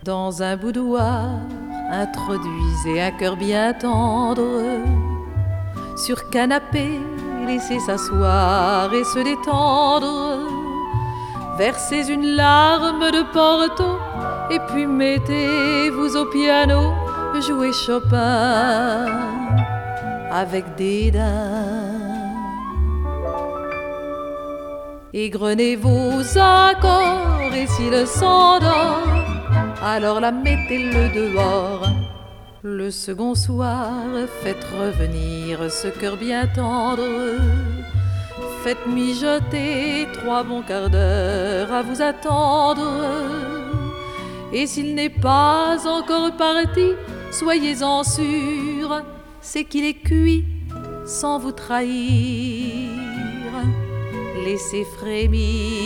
Dans un boudoir, introduisez un cœur bien tendre. Sur canapé, laissez s'asseoir et se détendre. Versez une larme de Porto et puis mettez-vous au piano, jouez Chopin avec dédain. Égrenez vos accords et s'il s'endort, alors la mettez-le dehors. Le second soir, faites revenir ce cœur bien tendre. Faites mijoter 3 bons quarts d'heure à vous attendre. Et s'il n'est pas encore parti, soyez-en sûr, c'est qu'il est cuit sans vous trahir. Laissez frémir